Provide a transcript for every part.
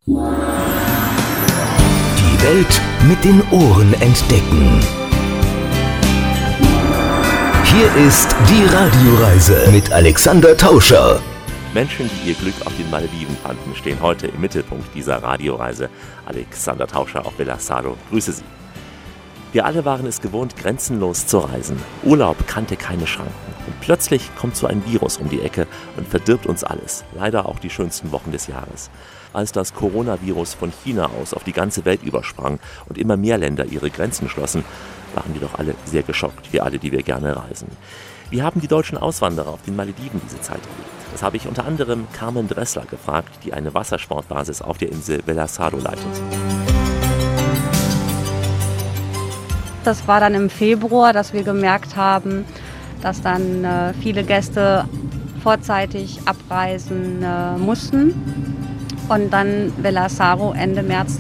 Die Welt mit den Ohren entdecken. Hier ist die Radioreise mit Alexander Tauscher. Menschen, die ihr Glück auf den Malediven fanden, stehen heute im Mittelpunkt dieser Radioreise. Alexander Tauscher auf Villa Sado. Grüße Sie. Wir alle waren es gewohnt, grenzenlos zu reisen. Urlaub kannte keine Schranken. Und plötzlich kommt so ein Virus um die Ecke und verdirbt uns alles. Leider auch die schönsten Wochen des Jahres. Als das Coronavirus von China aus auf die ganze Welt übersprang und immer mehr Länder ihre Grenzen schlossen, waren wir doch alle sehr geschockt. Wir alle, die wir gerne reisen. Wie haben die deutschen Auswanderer auf den Malediven diese Zeit erlebt? Das habe ich unter anderem Carmen Dressler gefragt, die eine Wassersportbasis auf der Insel Villa Sado leitet. Das war dann im Februar, dass wir gemerkt haben, dass dann viele Gäste vorzeitig abreisen mussten und dann Villa Sado Ende März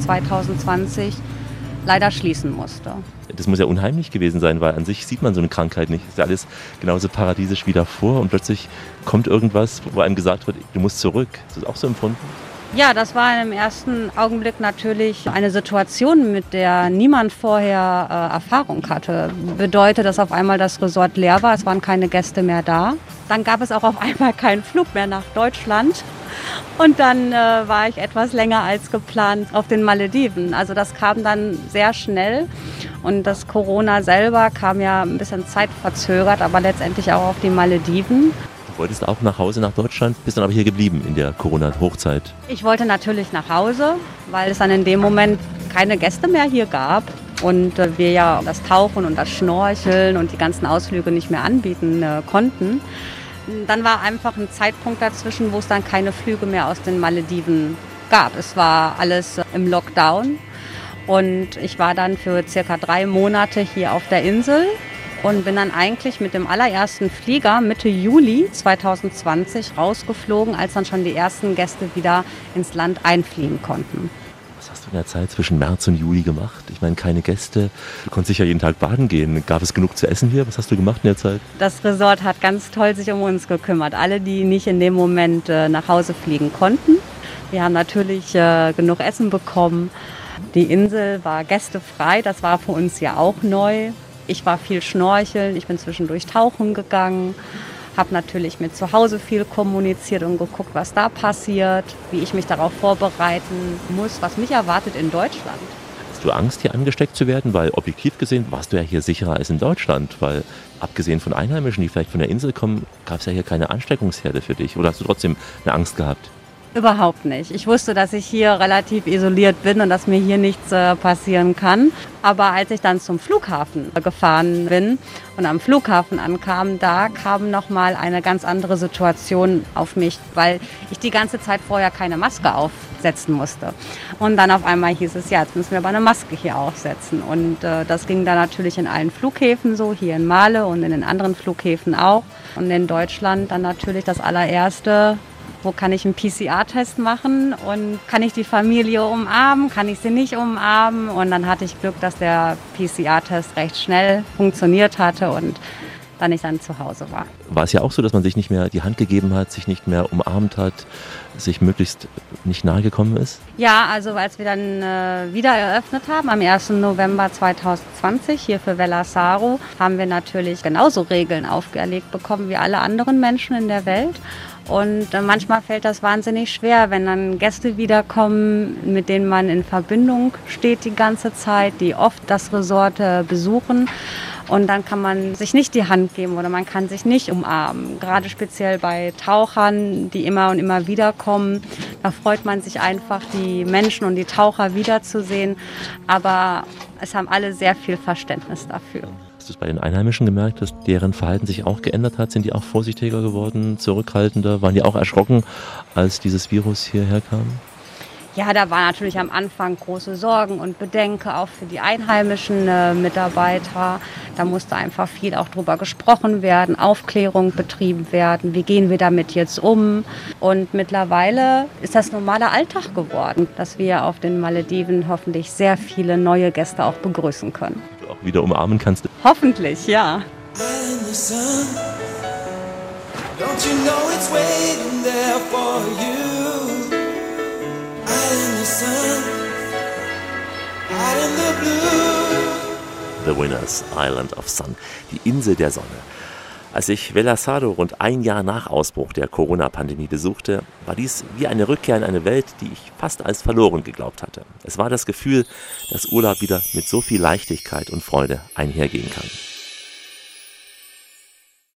2020 leider schließen musste. Das muss ja unheimlich gewesen sein, weil an sich sieht man so eine Krankheit nicht. Es ist ja alles genauso paradiesisch wie davor und plötzlich kommt irgendwas, wo einem gesagt wird, du musst zurück. Ist das auch so empfunden? Ja, das war im ersten Augenblick natürlich eine Situation, mit der niemand vorher Erfahrung hatte. Bedeutet, dass auf einmal das Resort leer war, es waren keine Gäste mehr da. Dann gab es auch auf einmal keinen Flug mehr nach Deutschland. Und dann war ich etwas länger als geplant auf den Malediven. Also das kam dann sehr schnell. Und das Corona selber kam ja ein bisschen zeitverzögert, aber letztendlich auch auf die Malediven. Du wolltest auch nach Hause, nach Deutschland, bist dann aber hier geblieben in der Corona-Hochzeit. Ich wollte natürlich nach Hause, weil es dann in dem Moment keine Gäste mehr hier gab. Und wir ja das Tauchen und das Schnorcheln und die ganzen Ausflüge nicht mehr anbieten konnten. Dann war einfach ein Zeitpunkt dazwischen, wo es dann keine Flüge mehr aus den Malediven gab. Es war alles im Lockdown und ich war dann für circa 3 Monate hier auf der Insel und bin dann eigentlich mit dem allerersten Flieger Mitte Juli 2020 rausgeflogen, als dann schon die ersten Gäste wieder ins Land einfliegen konnten. Was hast du in der Zeit zwischen März und Juli gemacht? Ich meine, keine Gäste. Du konntest sicher jeden Tag baden gehen. Gab es genug zu essen hier? Was hast du gemacht in der Zeit? Das Resort hat ganz toll sich um uns gekümmert. Alle, die nicht in dem Moment nach Hause fliegen konnten. Wir haben natürlich genug Essen bekommen. Die Insel war gästefrei. Das war für uns ja auch neu. Ich war viel schnorcheln. Ich bin zwischendurch tauchen gegangen. Habe natürlich mit zu Hause viel kommuniziert und geguckt, was da passiert, wie ich mich darauf vorbereiten muss, was mich erwartet in Deutschland. Hast du Angst, hier angesteckt zu werden? Weil objektiv gesehen warst du ja hier sicherer als in Deutschland. Weil abgesehen von Einheimischen, die vielleicht von der Insel kommen, gab es ja hier keine Ansteckungsherde für dich. Oder hast du trotzdem eine Angst gehabt? Überhaupt nicht. Ich wusste, dass ich hier relativ isoliert bin und dass mir hier nichts passieren kann. Aber als ich dann zum Flughafen gefahren bin und am Flughafen ankam, da kam nochmal eine ganz andere Situation auf mich, weil ich die ganze Zeit vorher keine Maske aufsetzen musste. Und dann auf einmal hieß es, ja, jetzt müssen wir aber eine Maske hier aufsetzen. Und das ging dann natürlich in allen Flughäfen so, hier in Male und in den anderen Flughäfen auch. Und in Deutschland dann natürlich das allererste: Wo kann ich einen PCR-Test machen und kann ich die Familie umarmen, kann ich sie nicht umarmen? Und dann hatte ich Glück, dass der PCR-Test recht schnell funktioniert hatte und dann ich dann zu Hause war. War es ja auch so, dass man sich nicht mehr die Hand gegeben hat, sich nicht mehr umarmt hat, sich möglichst nicht nahe gekommen ist? Ja, also als wir dann wieder eröffnet haben, am 1. November 2020 hier für Villa Sado, haben wir natürlich genauso Regeln aufgelegt bekommen wie alle anderen Menschen in der Welt. Und manchmal fällt das wahnsinnig schwer, wenn dann Gäste wiederkommen, mit denen man in Verbindung steht die ganze Zeit, die oft das Resort besuchen. Und dann kann man sich nicht die Hand geben oder man kann sich nicht umarmen. Gerade speziell bei Tauchern, die immer und immer wieder kommen, da freut man sich einfach, die Menschen und die Taucher wiederzusehen. Aber es haben alle sehr viel Verständnis dafür. Hast du es bei den Einheimischen gemerkt, dass deren Verhalten sich auch geändert hat? Sind die auch vorsichtiger geworden, zurückhaltender? Waren die auch erschrocken, als dieses Virus hierher kam? Ja, da waren natürlich am Anfang große Sorgen und Bedenken, auch für die einheimischen Mitarbeiter. Da musste einfach viel auch drüber gesprochen werden, Aufklärung betrieben werden. Wie gehen wir damit jetzt um? Und mittlerweile ist das normaler Alltag geworden, dass wir auf den Malediven hoffentlich sehr viele neue Gäste auch begrüßen können. Die du auch wieder umarmen kannst. Hoffentlich, ja. Don't you know it's waiting there for you? The Winners Island of Sun, die Insel der Sonne. Als ich Velasado rund ein Jahr nach Ausbruch der Corona-Pandemie besuchte, war dies wie eine Rückkehr in eine Welt, die ich fast als verloren geglaubt hatte. Es war das Gefühl, dass Urlaub wieder mit so viel Leichtigkeit und Freude einhergehen kann.